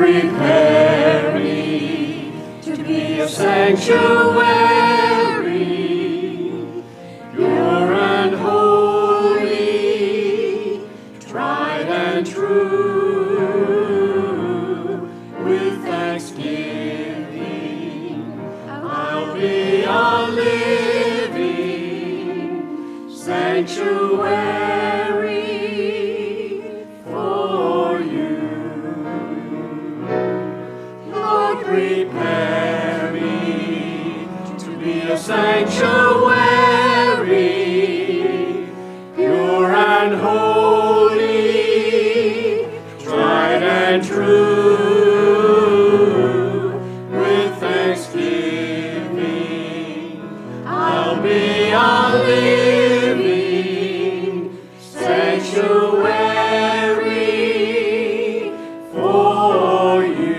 prepare me to be a sanctuary, pure and holy, tried and true. With thanksgiving, I'll be a living sanctuary for you. Lord, prepare me to be a sanctuary, pure and holy, tried and true. With thanksgiving, I'll be a living sanctuary for you.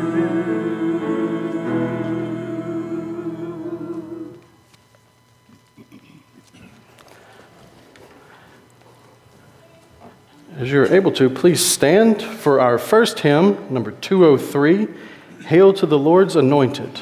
As you're able to, please stand for our first hymn, number 203, Hail to the Lord's Anointed.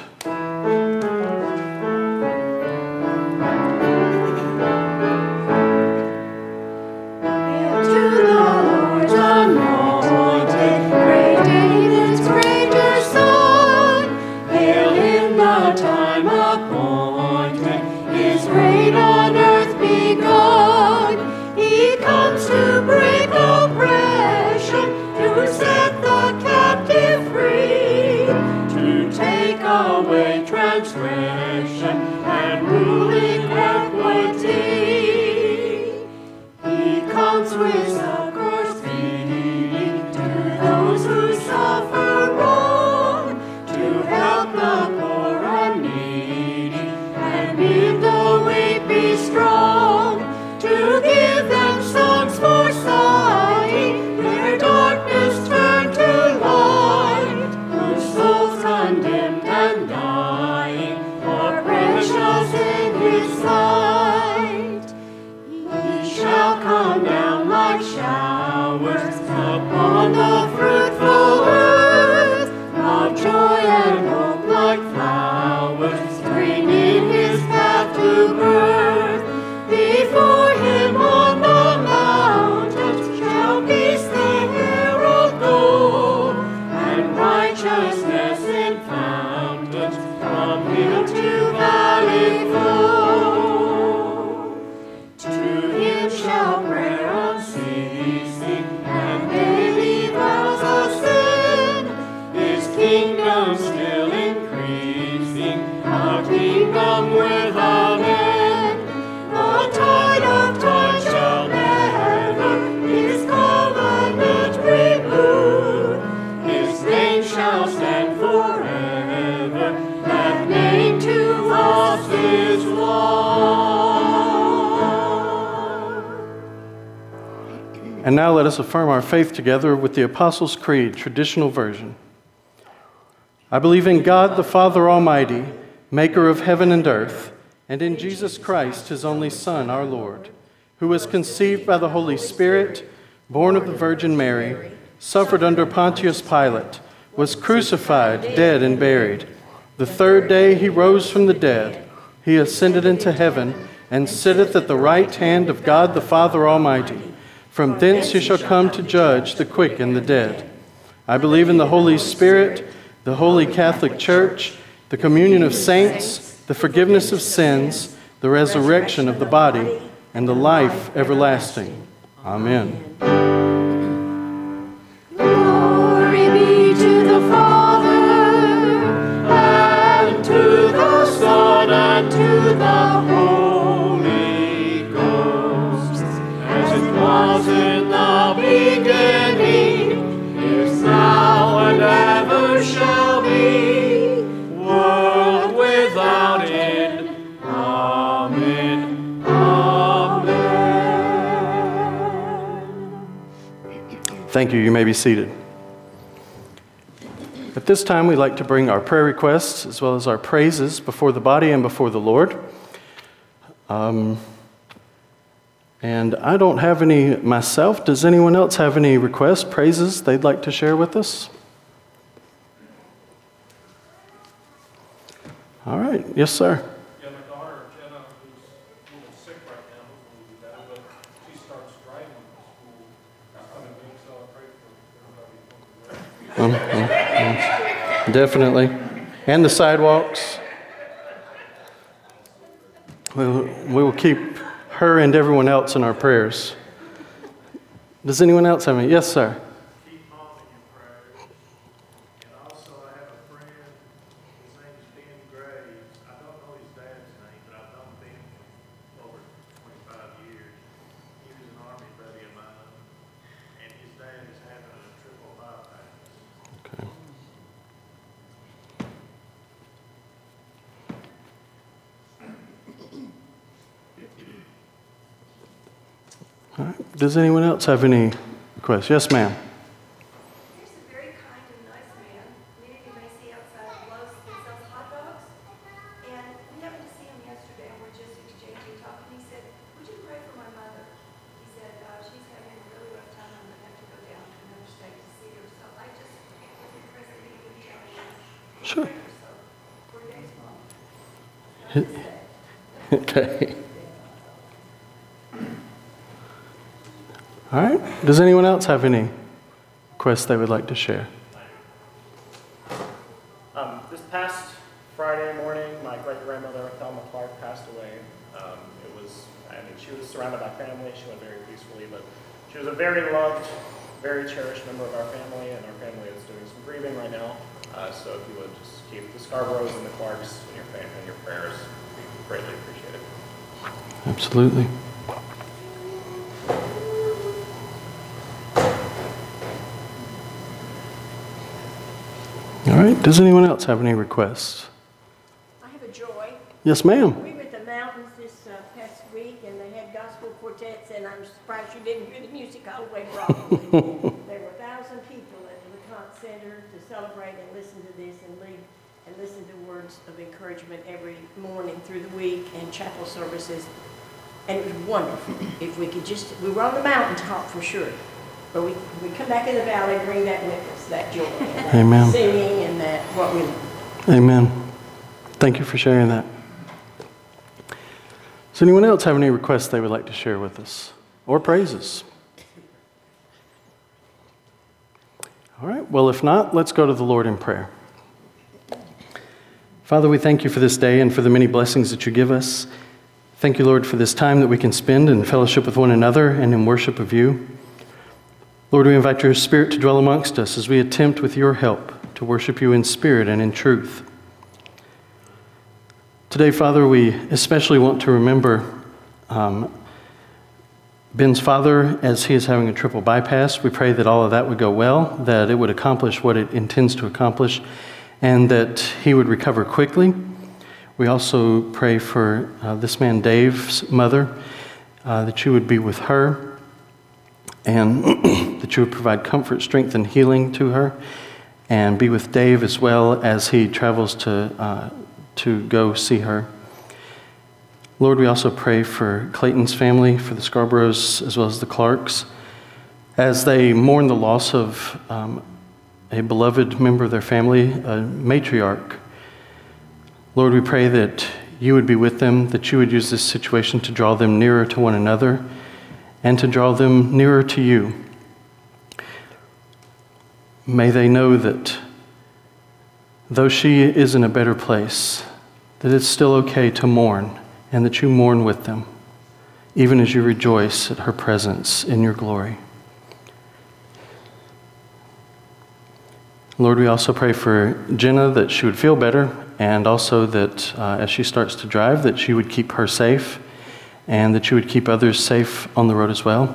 And now let us affirm our faith together with the Apostles' Creed, traditional version. I believe in God, the Father Almighty, maker of heaven and earth, and in Jesus Christ, his only Son, our Lord, who was conceived by the Holy Spirit, born of the Virgin Mary, suffered under Pontius Pilate, was crucified, dead, and buried. The third day he rose from the dead. He ascended into heaven and sitteth at the right hand of God the Father Almighty. From thence he shall come to judge the quick and the dead. I believe in the Holy Spirit, the Holy Catholic Church, the communion of saints, the forgiveness of sins, the resurrection of the body, and the life everlasting. Amen. Glory be to the Father, and to the Son, and to the Holy Ghost, as it was in the beginning, is now, and ever shall be, world without end. Amen. Amen. Thank you. You may be seated. At this time, we'd like to bring our prayer requests as well as our praises before the body and before the Lord. And I don't have any myself. Does anyone else have any requests, praises they'd like to share with us? All right. Yes, sir. Yeah, my daughter, Jenna, who's a little sick right now, hopefully will be better, but she starts driving to school coming week, so I pray for everybody. Definitely. And the sidewalks. We will keep her and everyone else in our prayers. Does anyone else have any? Yes, sir. Keep mom in your prayers. And also, I have a friend, his name is Ben Graves. I don't know his dad's name, but I've known Ben for over 25 years. He was an Army buddy of mine, and his dad is having a triple bypass. Okay. All right. Does anyone else have any requests? Yes, ma'am. Here's a very kind and nice man. Many of you may see outside Lowe's that sells hot dogs. And we happened to see him yesterday, and we're just exchanging talk. And he said, "Would you pray for my mother?" He said, "She's having a really rough time. I'm going to have to go down to another state to see her." So I just was impressed that he would tell me. Sure. So we're Dave's mom. Okay. All right. Does anyone else have any requests they would like to share? This past Friday morning, my great-grandmother, Thelma Clark, passed away. She was surrounded by family. She went very peacefully, but she was a very loved, very cherished member of our family, and our family is doing some grieving right now. So if you would just keep the Scarboroughs and the Clarks in your family and your prayers, we greatly appreciate it. Absolutely. All right. Does anyone else have any requests? I have a joy. Yes, ma'am. We were at the mountains this past week, and they had gospel quartets, and I'm surprised you didn't hear the music all the way probably. There were 1,000 people at the LeConte Center to celebrate and listen to this and listen to words of encouragement every morning through the week and chapel services. And it was wonderful. If we could just, we were on the mountaintop for sure, but we come back in the valley and bring that with us, that joy, and that Amen. singing, and that what we Amen. Thank you for sharing that. Does anyone else have any requests they would like to share with us or praises? All right. Well, if not, let's go to the Lord in prayer. Father, we thank you for this day and for the many blessings that you give us. Thank you, Lord, for this time that we can spend in fellowship with one another and in worship of you. Lord, we invite your Spirit to dwell amongst us as we attempt with your help to worship you in spirit and in truth. Today, Father, we especially want to remember Ben's father as he is having a triple bypass. We pray that all of that would go well, that it would accomplish what it intends to accomplish, and that he would recover quickly. We also pray for this man Dave's mother, that you would be with her, and that you would provide comfort, strength, and healing to her, and be with Dave as well as he travels to go see her. Lord, we also pray for Clayton's family, for the Scarboroughs, as well as the Clarks, as they mourn the loss of a beloved member of their family, a matriarch. Lord, we pray that you would be with them, that you would use this situation to draw them nearer to one another and to draw them nearer to you. May they know that though she is in a better place, that it's still okay to mourn, and that you mourn with them, even as you rejoice at her presence in your glory. Lord, we also pray for Jenna, that she would feel better, and also that as she starts to drive, that you would keep her safe, and that you would keep others safe on the road as well.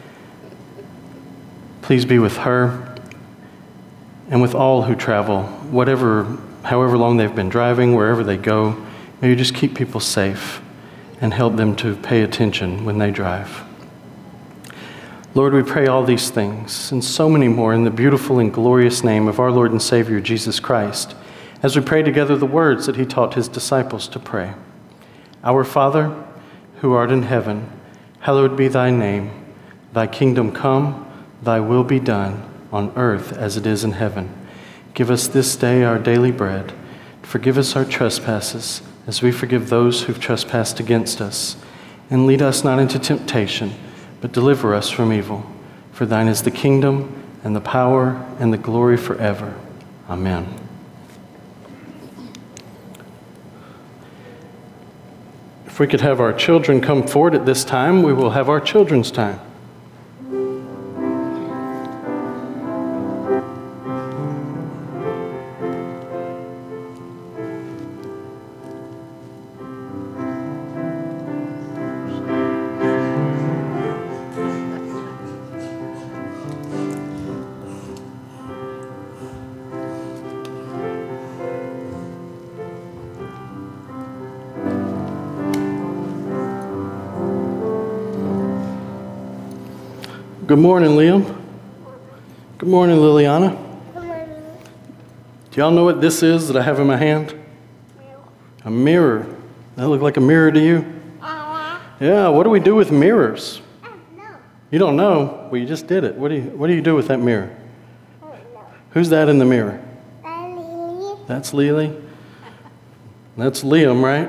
Please be with her and with all who travel, however long they've been driving, wherever they go. May you just keep people safe and help them to pay attention when they drive. Lord, we pray all these things and so many more in the beautiful and glorious name of our Lord and Savior, Jesus Christ, as we pray together the words that he taught his disciples to pray. Our Father, who art in heaven, hallowed be thy name. Thy kingdom come, thy will be done, on earth as it is in heaven. Give us this day our daily bread. Forgive us our trespasses, as we forgive those who've trespassed against us. And lead us not into temptation, but deliver us from evil. For thine is the kingdom, and the power, and the glory forever. Amen. If we could have our children come forward at this time, we will have our children's time. Good morning, Liam. Good morning, Liliana. Do y'all know what this is that I have in my hand? A mirror. That look like a mirror to you? Yeah, what do we do with mirrors? You don't know? Well, you just did it. What do you do with that mirror? Who's that in the mirror? That's Lily. That's Liam, right?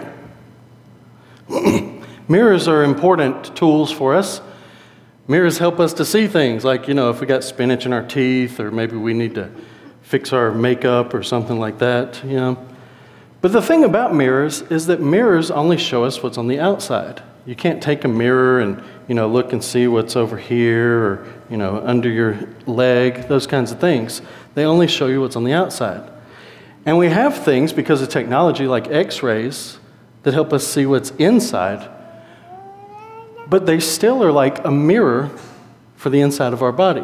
Mirrors are important tools for us. Mirrors help us to see things like, if we got spinach in our teeth, or maybe we need to fix our makeup or something like that, But the thing about mirrors is that mirrors only show us what's on the outside. You can't take a mirror and, look and see what's over here or, under your leg, those kinds of things. They only show you what's on the outside. And we have things, because of technology, like x-rays, that help us see what's inside. But they still are like a mirror for the inside of our body.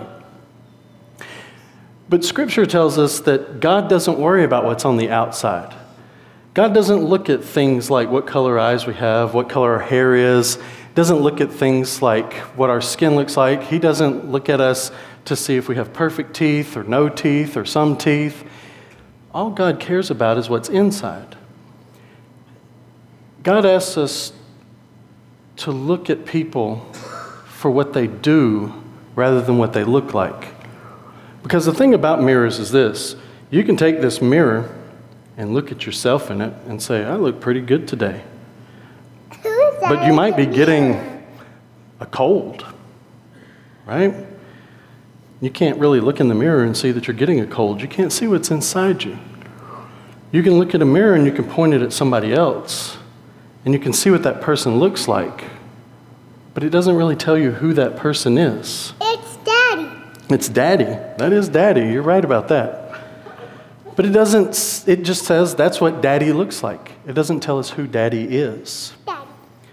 But Scripture tells us that God doesn't worry about what's on the outside. God doesn't look at things like what color eyes we have, what color our hair is. He doesn't look at things like what our skin looks like. He doesn't look at us to see if we have perfect teeth or no teeth or some teeth. All God cares about is what's inside. God asks us to look at people for what they do rather than what they look like. Because the thing about mirrors is this: you can take this mirror and look at yourself in it and say, I look pretty good today. But you might be getting a cold, right? You can't really look in the mirror and see that you're getting a cold. You can't see what's inside you. You can look at a mirror and you can point it at somebody else, and you can see what that person looks like, but it doesn't really tell you who that person is. It's Daddy. It's Daddy. That is Daddy. You're right about that. But it just says that's what Daddy looks like. It doesn't tell us who Daddy is. Daddy.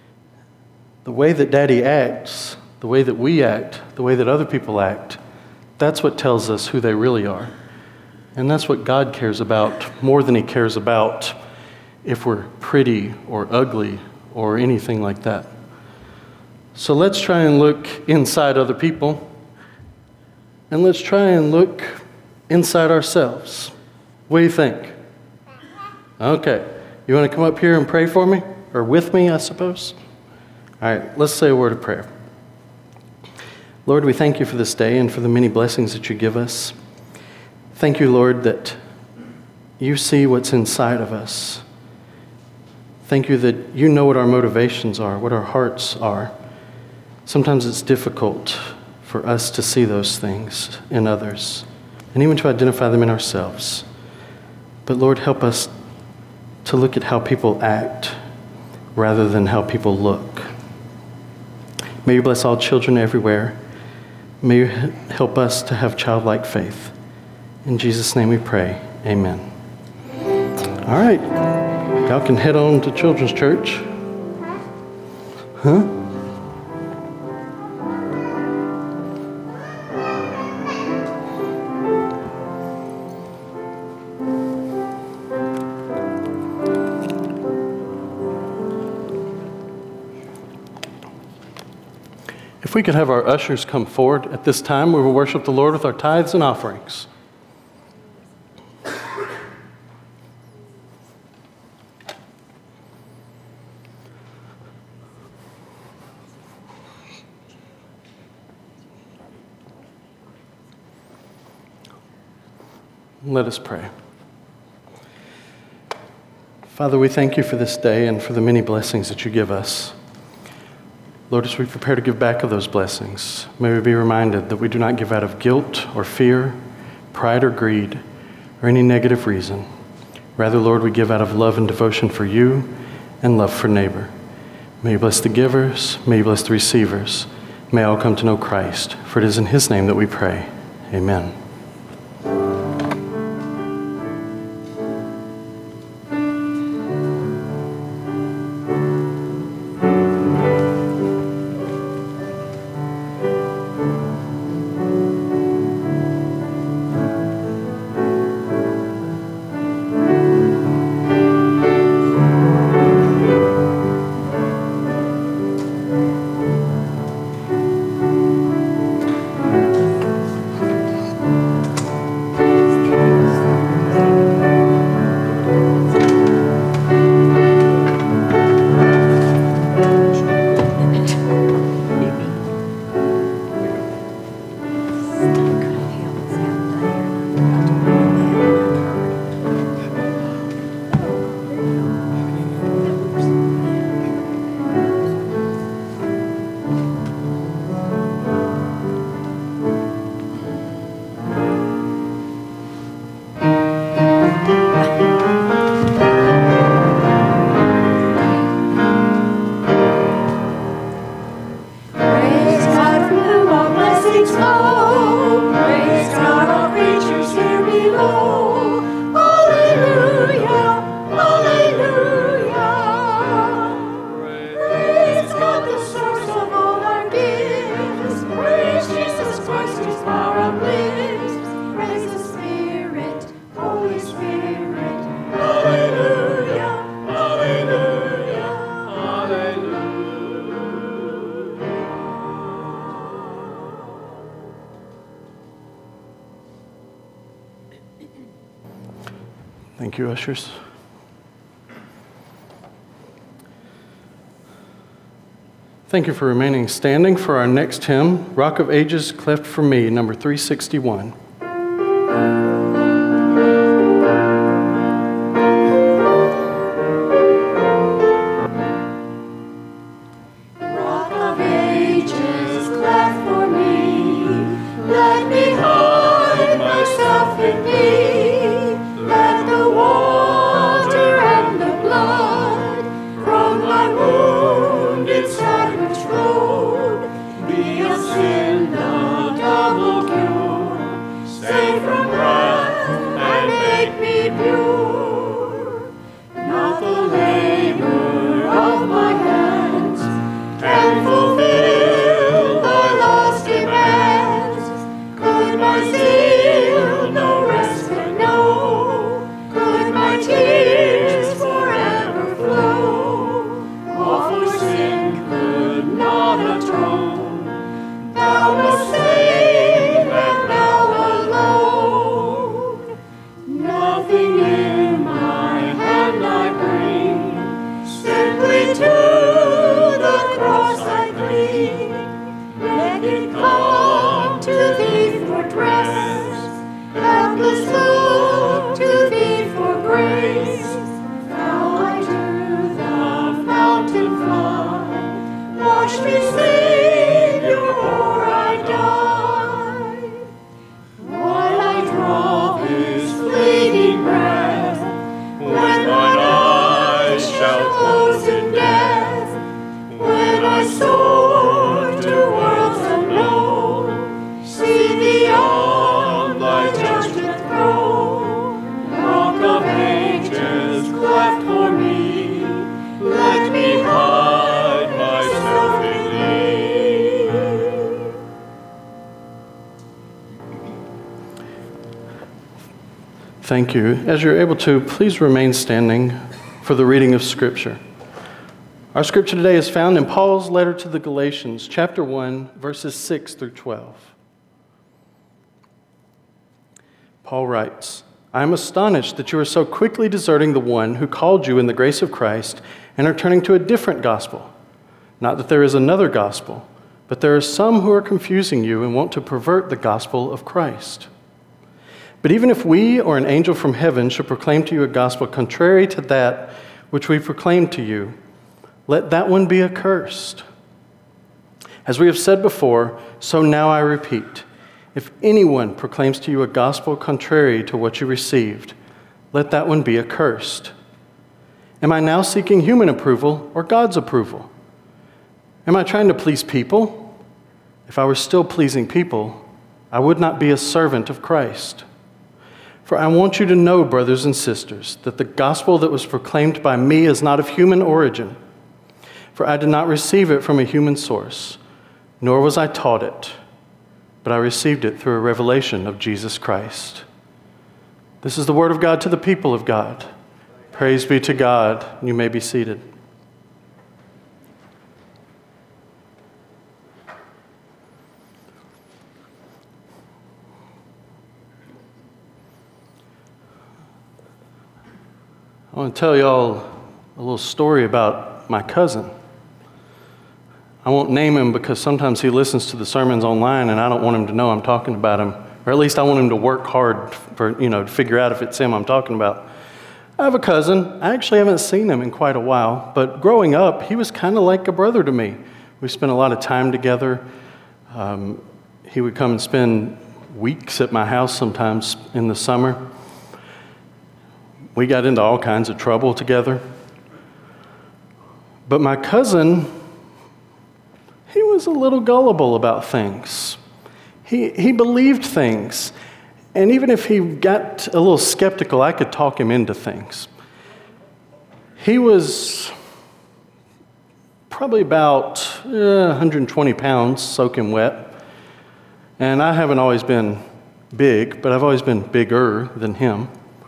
The way that Daddy acts, the way that we act, the way that other people act, that's what tells us who they really are. And that's what God cares about more than He cares about if we're pretty or ugly or anything like that. So let's try and look inside other people, and let's try and look inside ourselves. What do you think? Okay. You want to come up here and pray for me? Or with me, I suppose? All right, let's say a word of prayer. Lord, we thank you for this day and for the many blessings that you give us. Thank you, Lord, that you see what's inside of us. Thank you that you know what our motivations are, what our hearts are. Sometimes it's difficult for us to see those things in others, and even to identify them in ourselves. But Lord, help us to look at how people act rather than how people look. May you bless all children everywhere. May you help us to have childlike faith. In Jesus' name we pray. Amen. All right. Y'all can head on to Children's Church. Huh? If we could have our ushers come forward at this time, we will worship the Lord with our tithes and offerings. Let us pray. Father, we thank you for this day and for the many blessings that you give us. Lord, as we prepare to give back of those blessings, may we be reminded that we do not give out of guilt or fear, pride or greed, or any negative reason. Rather, Lord, we give out of love and devotion for you and love for neighbor. May you bless the givers, may you bless the receivers. May all come to know Christ, for it is in his name that we pray. Amen. Thank you, ushers. Thank you for remaining standing for our next hymn, Rock of Ages, Cleft for Me, number 361. Rock of ages, cleft for me, let me hide myself in thee. Let the water and the blood from my wounded savage road be a sin of double cure. Save from wrath and make me pure. Not the labor of my hands can fulfill thy lost demands. Could my zeal no rest but know? Could my tears forever flow? All for sin could not atone. Thou must save, and thou alone. Nothing in my hand I bring, simply to the cross I cling. Let it come to thee for dress, helpless look to thee for grace. Now I to the fountain fly, wash me, Savior, or I die. While I draw his fleeting breath, when mine eyes shall close in death, when I soar to worlds unknown, see thee on thy judgment throne. Rock of ages, cleft for me, let me hide myself in thee. Thank you. As you're able to, please remain standing for the reading of Scripture. Our Scripture today is found in Paul's letter to the Galatians, chapter 1, verses 6 through 12. Paul writes, I am astonished that you are so quickly deserting the one who called you in the grace of Christ and are turning to a different gospel. Not that there is another gospel, but there are some who are confusing you and want to pervert the gospel of Christ. But even if we or an angel from heaven should proclaim to you a gospel contrary to that which we proclaim to you, let that one be accursed. As we have said before, so now I repeat, if anyone proclaims to you a gospel contrary to what you received, let that one be accursed. Am I now seeking human approval or God's approval? Am I trying to please people? If I were still pleasing people, I would not be a servant of Christ. For I want you to know, brothers and sisters, that the gospel that was proclaimed by me is not of human origin. For I did not receive it from a human source, nor was I taught it, but I received it through a revelation of Jesus Christ. This is the word of God to the people of God. Praise be to God. You may be seated. I want to tell y'all a little story about my cousin. I won't name him because sometimes he listens to the sermons online and I don't want him to know I'm talking about him. Or at least I want him to work hard for, to figure out if it's him I'm talking about. I have a cousin. I actually haven't seen him in quite a while, but growing up, he was kind of like a brother to me. We spent a lot of time together. He would come and spend weeks at my house sometimes in the summer. We got into all kinds of trouble together. But my cousin, he was a little gullible about things. He believed things. And even if he got a little skeptical, I could talk him into things. He was probably about 120 pounds, soaking wet. And I haven't always been big, but I've always been bigger than him.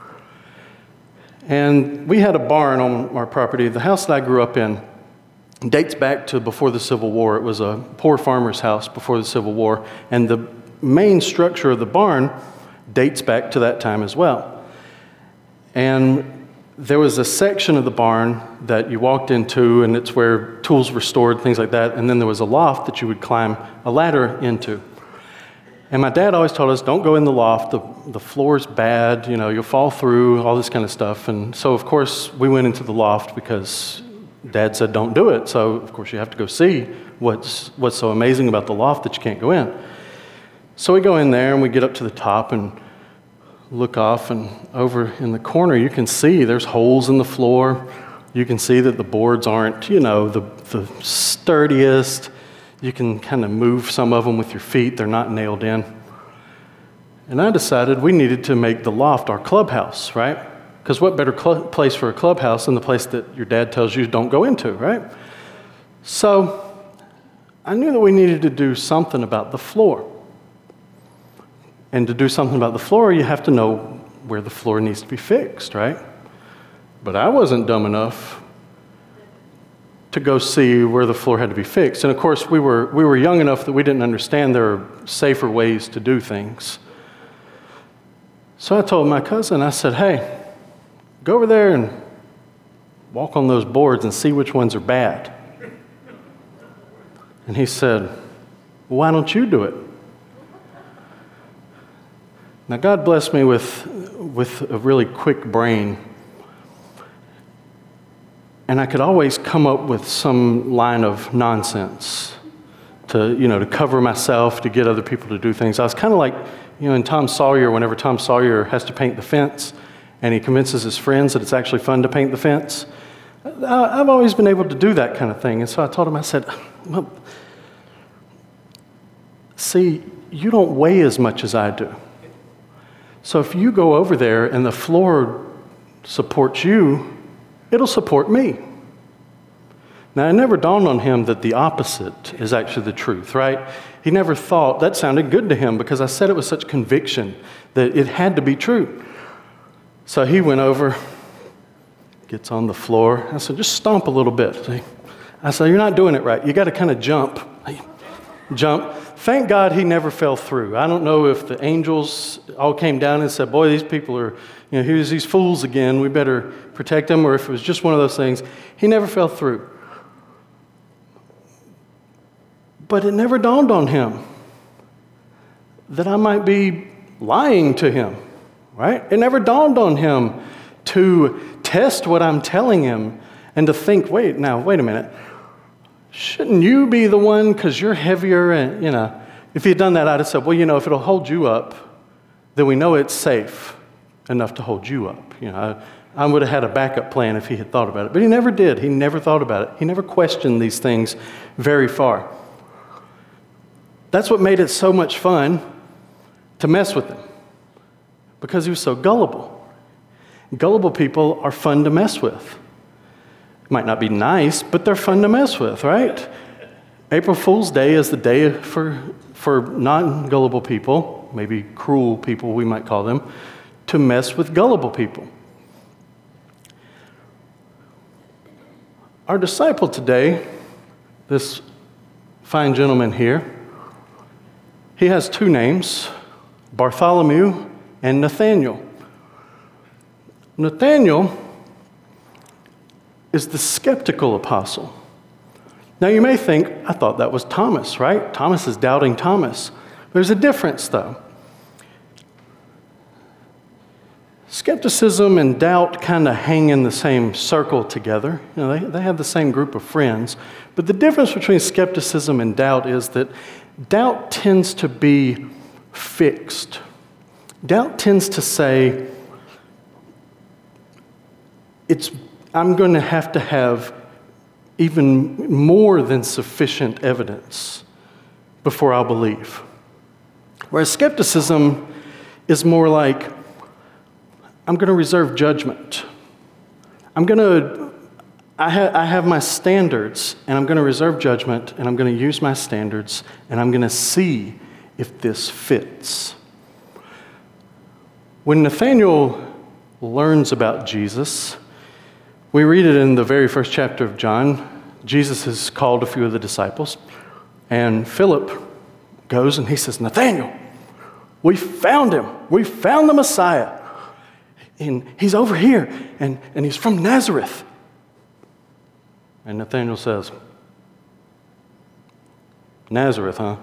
And we had a barn on our property. The house that I grew up in dates back to before the Civil War. It was a poor farmer's house before the Civil War. And the main structure of the barn dates back to that time as well. And there was a section of the barn that you walked into, and it's where tools were stored, things like that. And then there was a loft that you would climb a ladder into. And my dad always told us, don't go in the loft, the floor's bad, you'll fall through, all this kind of stuff. And so, of course, we went into the loft because Dad said don't do it. So, of course, you have to go see what's so amazing about the loft that you can't go in. So we go in there and we get up to the top and look off, and over in the corner you can see there's holes in the floor. You can see that the boards aren't, the sturdiest. You can kind of move some of them with your feet. They're not nailed in. And I decided we needed to make the loft our clubhouse, right? Because what better place for a clubhouse than the place that your dad tells you don't go into, right? So I knew that we needed to do something about the floor. And to do something about the floor, you have to know where the floor needs to be fixed, right? But I wasn't dumb enough to go see where the floor had to be fixed. And of course, we were young enough that we didn't understand there are safer ways to do things. So I told my cousin, I said, hey, go over there and walk on those boards and see which ones are bad. And he said, well, why don't you do it? Now, God blessed me with a really quick brain. And I could always come up with some line of nonsense to cover myself, to get other people to do things. I was kind of like, in Tom Sawyer, whenever Tom Sawyer has to paint the fence, and he convinces his friends that it's actually fun to paint the fence. I've always been able to do that kind of thing. And so I told him, I said, well, see, you don't weigh as much as I do. So if you go over there and the floor supports you, it'll support me. Now, it never dawned on him that the opposite is actually the truth, right? He never thought, that sounded good to him because I said it with such conviction that it had to be true. So he went over, gets on the floor. I said, just stomp a little bit. See? I said, you're not doing it right. You got to kind of jump. Jump. Thank God he never fell through. I don't know if the angels all came down and said, boy, these people are, here's these fools again. We better protect them, or if it was just one of those things. He never fell through. But it never dawned on him that I might be lying to him, right? It never dawned on him to test what I'm telling him and to think, wait a minute. Shouldn't you be the one because you're heavier? And, if he had done that, I'd have said, well, if it'll hold you up, then we know it's safe enough to hold you up. I would have had a backup plan if he had thought about it. But he never did. He never thought about it. He never questioned these things very far. That's what made it so much fun to mess with him, because he was so gullible. Gullible people are fun to mess with. Might not be nice, but they're fun to mess with, right? April Fool's Day is the day for non-gullible people, maybe cruel people we might call them, to mess with gullible people. Our disciple today, this fine gentleman here, he has two names, Bartholomew and Nathaniel. Nathaniel is the skeptical apostle. Now you may think, I thought that was Thomas, right? Thomas is doubting Thomas. There's a difference though. Skepticism and doubt kind of hang in the same circle together. They have the same group of friends. But the difference between skepticism and doubt is that doubt tends to be fixed. Doubt tends to say, I'm going to have even more than sufficient evidence before I'll believe. Whereas skepticism is more like, I'm going to reserve judgment. I have my standards, and I'm going to reserve judgment, and I'm going to use my standards, and I'm going to see if this fits. When Nathaniel learns about Jesus, we read it in the very first chapter of John. Jesus has called a few of the disciples, and Philip goes and he says, Nathaniel, we found him. We found the Messiah. And he's over here, and he's from Nazareth. And Nathaniel says, Nazareth, huh?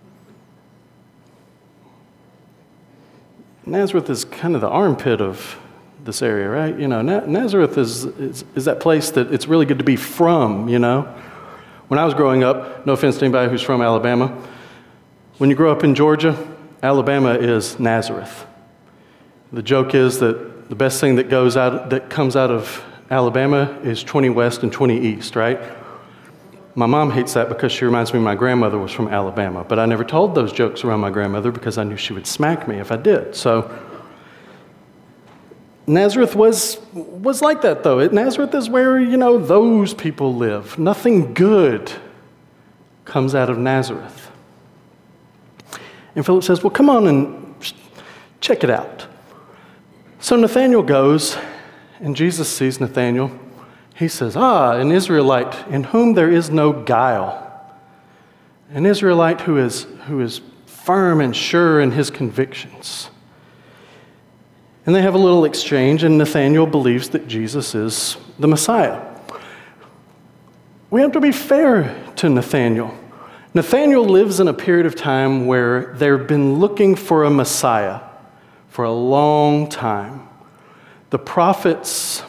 Nazareth is kind of the armpit of this area, right? Nazareth is that place that it's really good to be from, When I was growing up, no offense to anybody who's from Alabama, when you grow up in Georgia, Alabama is Nazareth. The joke is that the best thing that comes out of Alabama is 20 West and 20 East, right? My mom hates that because she reminds me my grandmother was from Alabama, but I never told those jokes around my grandmother because I knew she would smack me if I did. So Nazareth was like that, though. Nazareth is where, those people live. Nothing good comes out of Nazareth. And Philip says, well, come on and check it out. So Nathaniel goes, and Jesus sees Nathaniel. He says, an Israelite in whom there is no guile. An Israelite who is firm and sure in his convictions. And they have a little exchange, and Nathaniel believes that Jesus is the Messiah. We have to be fair to Nathaniel. Nathaniel lives in a period of time where they've been looking for a Messiah for a long time. The prophets,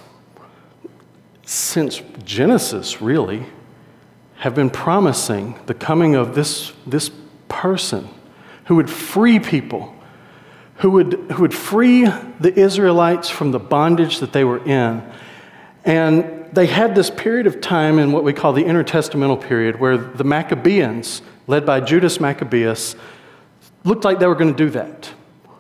since Genesis really, have been promising the coming of this person who would free people, who would free the Israelites from the bondage that they were in. And they had this period of time in what we call the intertestamental period where the Maccabees, led by Judas Maccabeus, looked like they were going to do that.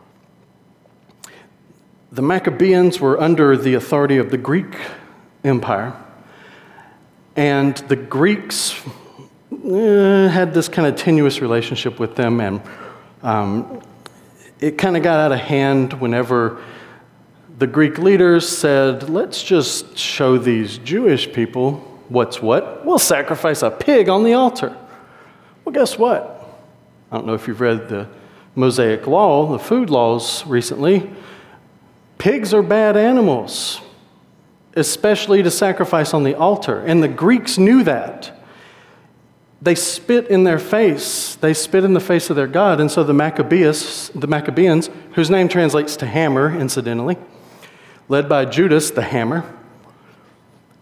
The Maccabees were under the authority of the Greek Empire, and the Greeks had this kind of tenuous relationship with them, and it kind of got out of hand whenever the Greek leaders said, let's just show these Jewish people what's what. We'll sacrifice a pig on the altar. Well, guess what? I don't know if you've read the Mosaic Law, the food laws recently. Pigs are bad animals, especially to sacrifice on the altar. And the Greeks knew that. They spit in their face. They spit in the face of their God. And so the Maccabees, whose name translates to hammer, incidentally, led by Judas the hammer,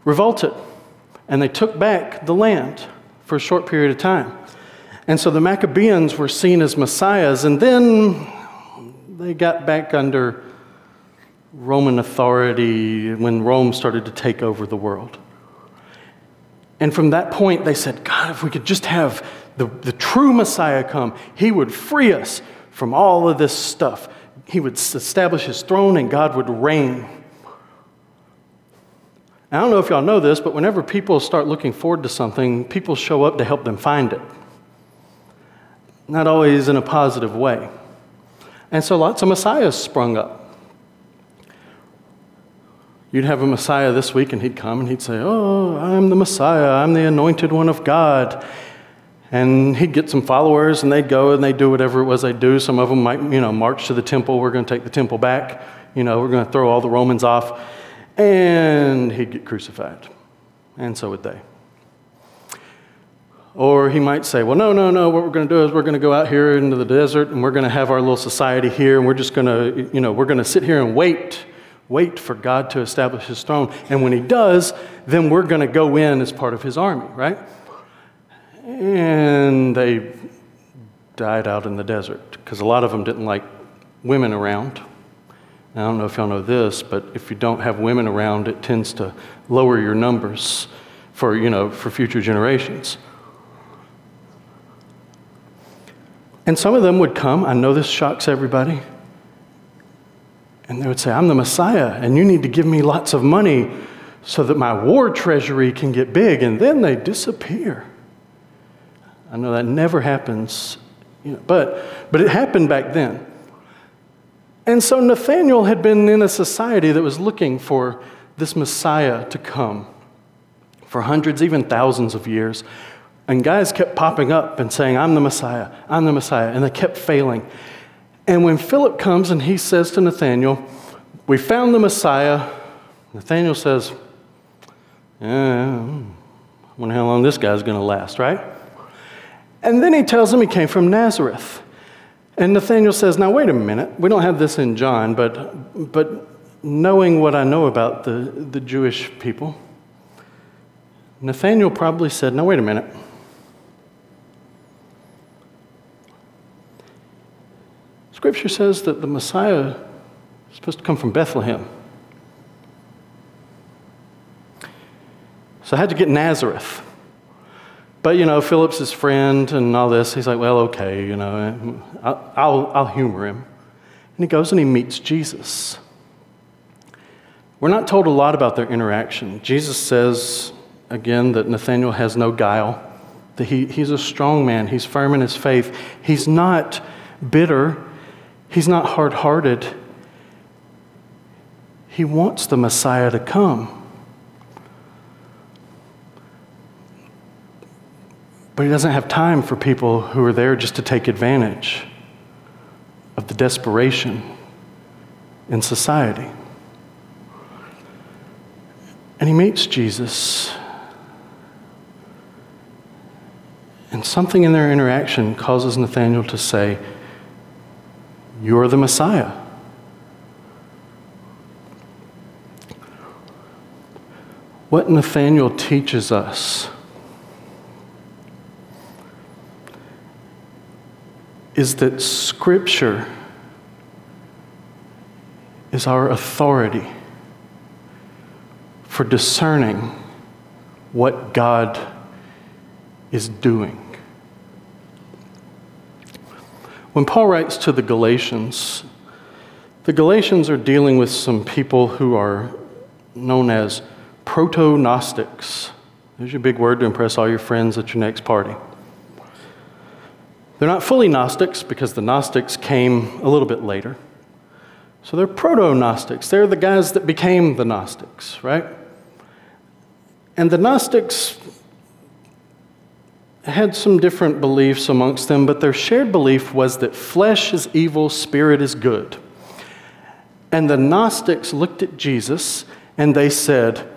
revolted, and they took back the land for a short period of time. And so the Maccabeans were seen as messiahs, and then they got back under Roman authority when Rome started to take over the world. And from that point, they said, God, if we could just have the true Messiah come, he would free us from all of this stuff. He would establish his throne and God would reign. I don't know if y'all know this, but whenever people start looking forward to something, people show up to help them find it. Not always in a positive way. And so lots of messiahs sprung up. You'd have a Messiah this week, and he'd come and he'd say, oh, I'm the Messiah. I'm the anointed one of God. And he'd get some followers, and they'd go and they'd do whatever it was they'd do. Some of them might, march to the temple. We're going to take the temple back. We're going to throw all the Romans off. And he'd get crucified. And so would they. Or he might say, well, no, what we're going to do is we're going to go out here into the desert, and we're going to have our little society here, and we're just going to, we're going to sit here and wait for God to establish his throne. And when he does, then we're going to go in as part of his army, right? And they died out in the desert because a lot of them didn't like women around. I don't know if y'all know this, but if you don't have women around, it tends to lower your numbers for future generations. And some of them would come, I know this shocks everybody, and they would say, I'm the Messiah, and you need to give me lots of money so that my war treasury can get big, and then they disappear. I know that never happens, but it happened back then. And so Nathanael had been in a society that was looking for this Messiah to come for hundreds, even thousands of years. And guys kept popping up and saying, I'm the Messiah, and they kept failing. And when Philip comes and he says to Nathanael, we found the Messiah, Nathanael says, I wonder how long this guy's going to last, right? And then he tells him he came from Nazareth. And Nathanael says, now wait a minute, we don't have this in John, but knowing what I know about the Jewish people, Nathanael probably said, now wait a minute. Scripture says that the Messiah is supposed to come from Bethlehem. So I had to get Nazareth. But, Philip's his friend and all this. He's like, well, okay, I'll humor him. And he goes and he meets Jesus. We're not told a lot about their interaction. Jesus says, again, that Nathanael has no guile, that he's a strong man. He's firm in his faith. He's not bitter. He's not hard-hearted. He wants the Messiah to come. But he doesn't have time for people who are there just to take advantage of the desperation in society. And he meets Jesus. And something in their interaction causes Nathanael to say, you're the Messiah. What Nathanael teaches us is that Scripture is our authority for discerning what God is doing. When Paul writes to the Galatians are dealing with some people who are known as proto-Gnostics. There's your big word to impress all your friends at your next party. They're not fully Gnostics because the Gnostics came a little bit later. So they're proto-Gnostics. They're the guys that became the Gnostics, right? And the Gnostics had some different beliefs amongst them, but their shared belief was that flesh is evil, spirit is good. And the Gnostics looked at Jesus and they said,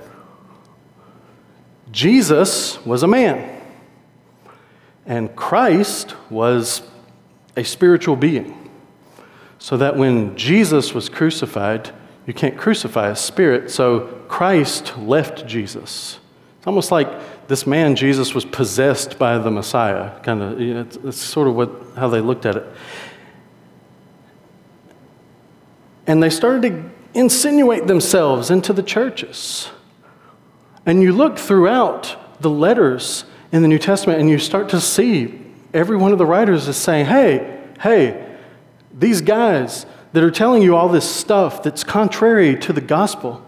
Jesus was a man, and Christ was a spiritual being. So that when Jesus was crucified, you can't crucify a spirit, so Christ left Jesus. It's almost like this man, Jesus, was possessed by the Messiah. Kind of, it's sort of how they looked at it. And they started to insinuate themselves into the churches. And you look throughout the letters in the New Testament and you start to see every one of the writers is saying, hey, these guys that are telling you all this stuff that's contrary to the gospel,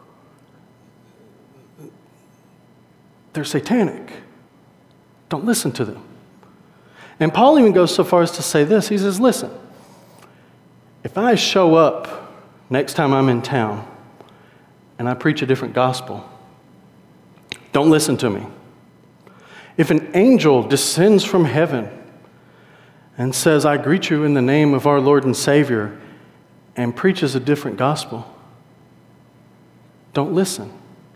they're satanic. Don't listen to them. And Paul even goes so far as to say this. He says, listen, if I show up next time I'm in town and I preach a different gospel, don't listen to me. If an angel descends from heaven and says, I greet you in the name of our Lord and Savior, and preaches a different gospel, don't listen.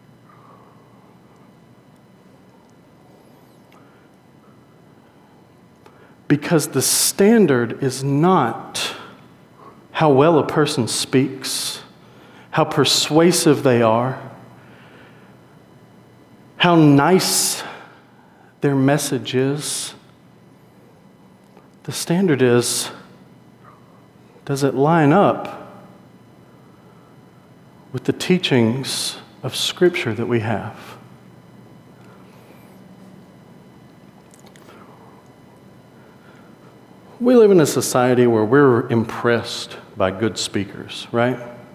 Because the standard is not how well a person speaks, how persuasive they are, how nice their message is. The standard is, does it line up with the teachings of Scripture that we have? We live in a society where we're impressed by good speakers, right?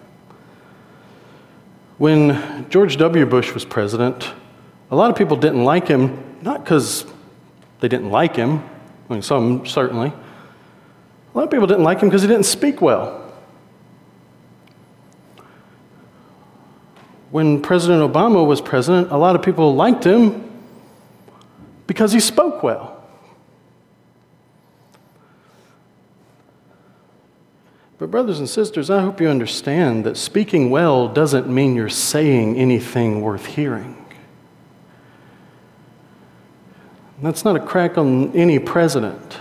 When George W. Bush was president, a lot of people didn't like him, not because they didn't like him, I mean, some certainly. A lot of people didn't like him because he didn't speak well. When President Obama was president, a lot of people liked him because he spoke well. But brothers and sisters, I hope you understand that speaking well doesn't mean you're saying anything worth hearing. That's not a crack on any president.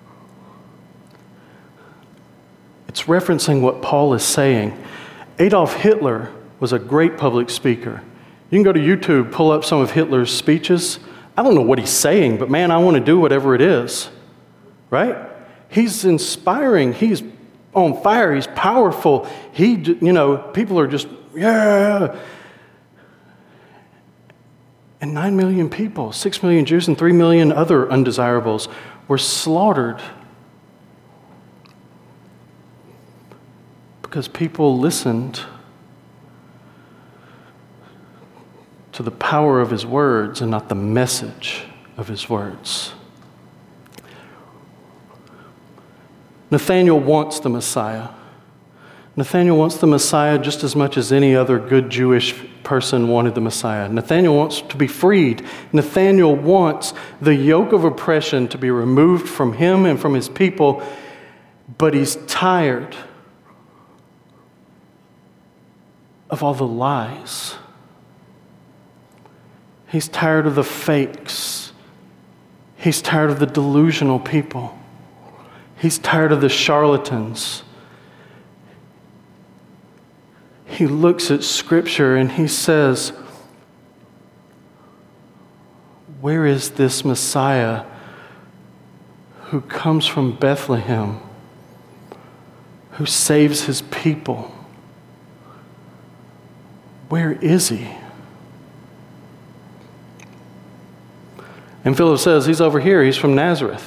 It's referencing what Paul is saying. Adolf Hitler was a great public speaker. You can go to YouTube, pull up some of Hitler's speeches. I don't know what he's saying, but man, I want to do whatever it is. Right? He's inspiring. He's on fire. He's powerful. People are just, yeah. And 9 million people, 6 million Jews and 3 million other undesirables were slaughtered because people listened to the power of his words and not the message of his words. Nathanael wants the Messiah. Nathanael wants the Messiah just as much as any other good Jewish person wanted the Messiah. Nathanael wants to be freed. Nathanael wants the yoke of oppression to be removed from him and from his people, but he's tired of all the lies. He's tired of the fakes. He's tired of the delusional people. He's tired of the charlatans. He looks at Scripture and he says, where is this Messiah who comes from Bethlehem, who saves his people? Where is he? And Philip says, he's over here. He's from Nazareth.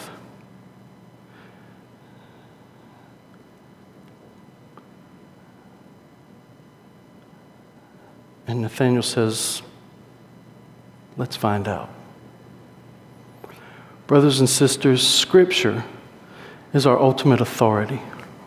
And Nathanael says, let's find out. Brothers and sisters, Scripture is our ultimate authority.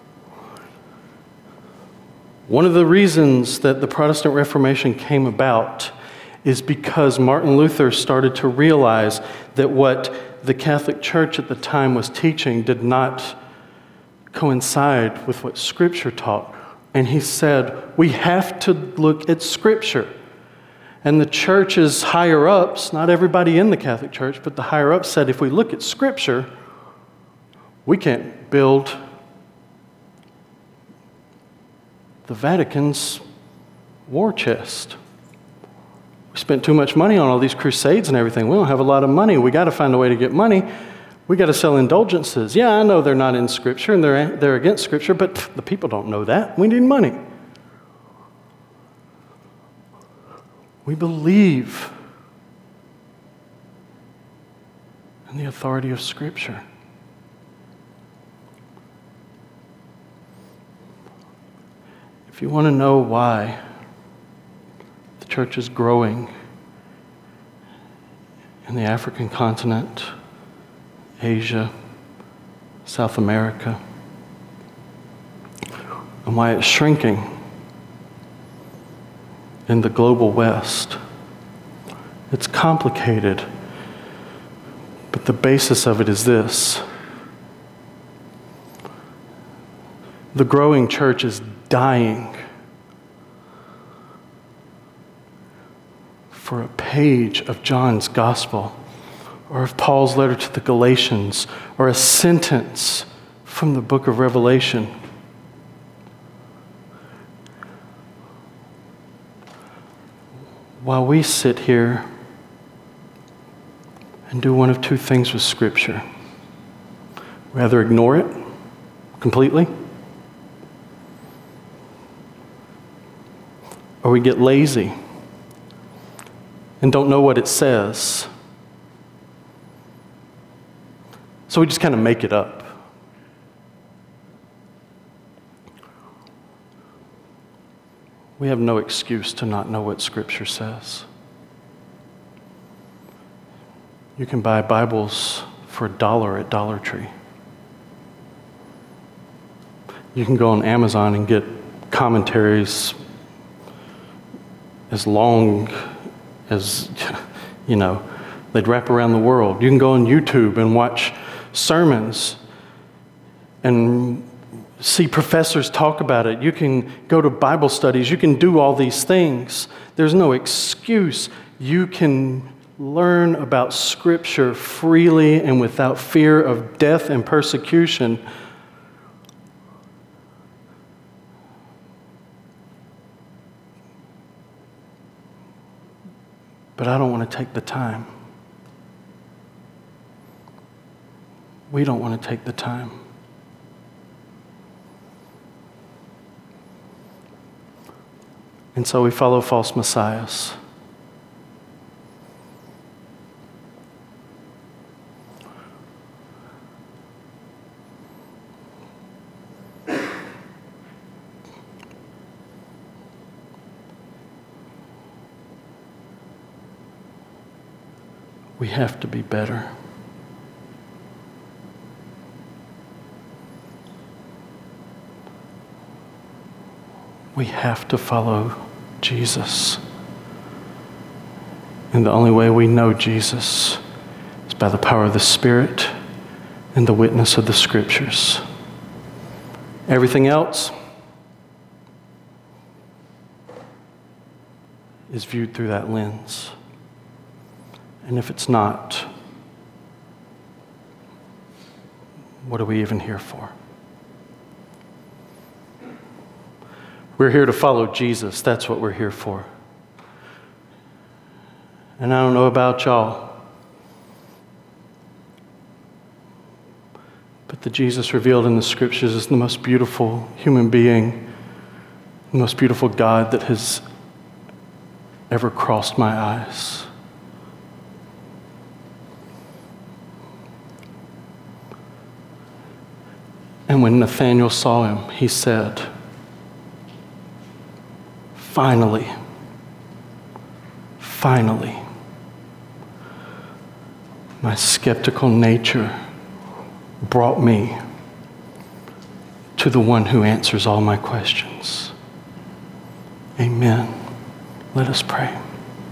One of the reasons that the Protestant Reformation came about is because Martin Luther started to realize that what the Catholic Church at the time was teaching did not coincide with what Scripture taught. And he said, we have to look at Scripture. And the church's higher-ups, not everybody in the Catholic Church, but the higher-ups said, if we look at Scripture, we can't build the Vatican's war chest. We spent too much money on all these crusades and everything. We don't have a lot of money. We got to find a way to get money. We got to sell indulgences. Yeah, I know they're not in Scripture and they're against Scripture, but the people don't know that. We need money. We believe in the authority of Scripture. If you want to know why the church is growing in the African continent, Asia, South America, and why it's shrinking in the global West, it's complicated, but the basis of it is this. The growing church is dying for a page of John's gospel, or of Paul's letter to the Galatians, or a sentence from the book of Revelation. While we sit here and do one of two things with Scripture, we either ignore it completely, or we get lazy and don't know what it says. So we just kind of make it up. We have no excuse to not know what Scripture says. You can buy Bibles for $1 at Dollar Tree. You can go on Amazon and get commentaries as long as, they'd wrap around the world. You can go on YouTube and watch sermons and see professors talk about it. You can go to Bible studies. You can do all these things. There's no excuse. You can learn about Scripture freely and without fear of death and persecution. But I don't want to take the time. We don't want to take the time. And so we follow false messiahs. We have to be better. We have to follow Jesus. And the only way we know Jesus is by the power of the Spirit and the witness of the Scriptures. Everything else is viewed through that lens. And if it's not, what are we even here for? We're here to follow Jesus. That's what we're here for. And I don't know about y'all, but the Jesus revealed in the Scriptures is the most beautiful human being, the most beautiful God that has ever crossed my eyes. And when Nathanael saw him, he said, Finally, my skeptical nature brought me to the one who answers all my questions. Amen. Let us pray.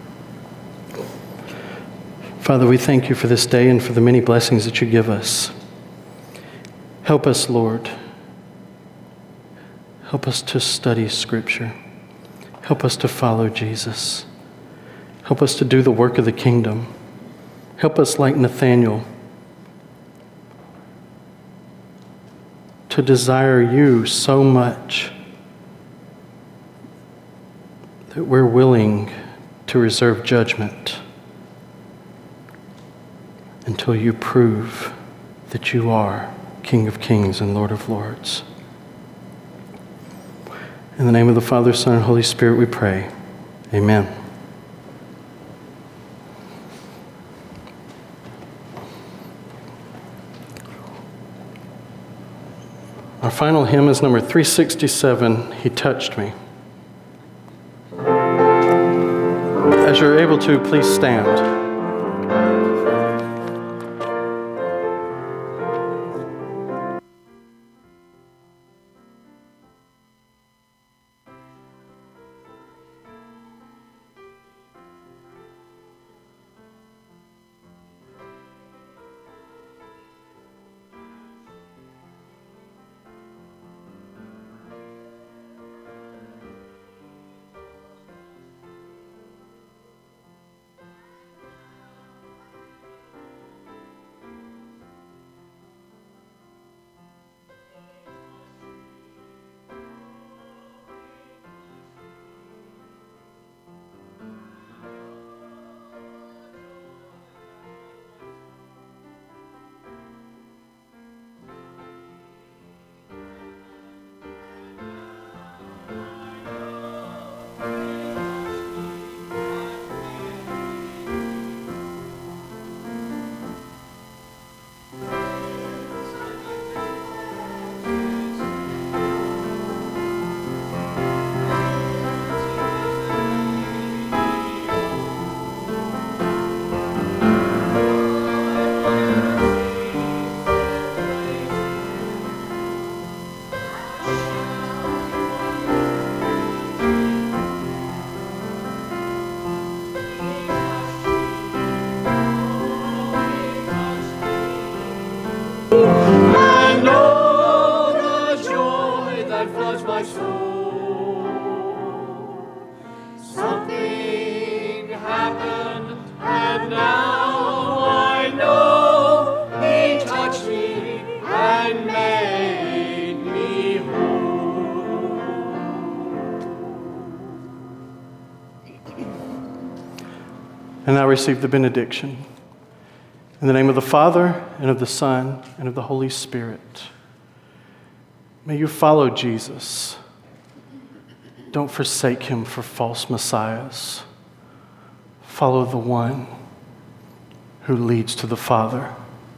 Father, we thank you for this day and for the many blessings that you give us. Help us, Lord. Help us to study Scripture. Help us to follow Jesus. Help us to do the work of the kingdom. Help us, like Nathanael, to desire you so much that we're willing to reserve judgment until you prove that you are King of Kings and Lord of Lords. In the name of the Father, Son, and Holy Spirit we pray. Amen. Our final hymn is number 367, He Touched Me. As you're able to, please stand. And now receive the benediction. In the name of the Father, and of the Son, and of the Holy Spirit. May you follow Jesus. Don't forsake him for false messiahs. Follow the one who leads to the Father,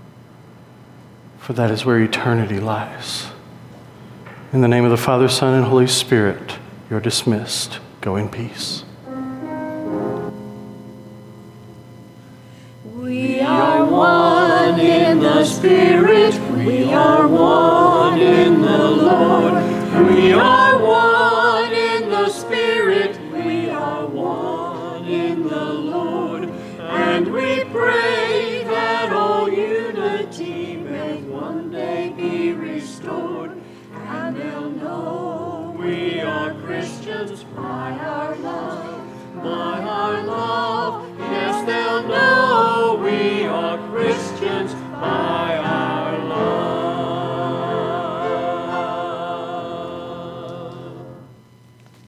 for that is where eternity lies. In the name of the Father, Son, and Holy Spirit, you're dismissed. Go in peace. We are one in the Spirit, we are one in the Lord. We are one in the Spirit, we are one in the Lord. And we pray that all unity may one day be restored. And they'll know we are Christians by our love, by our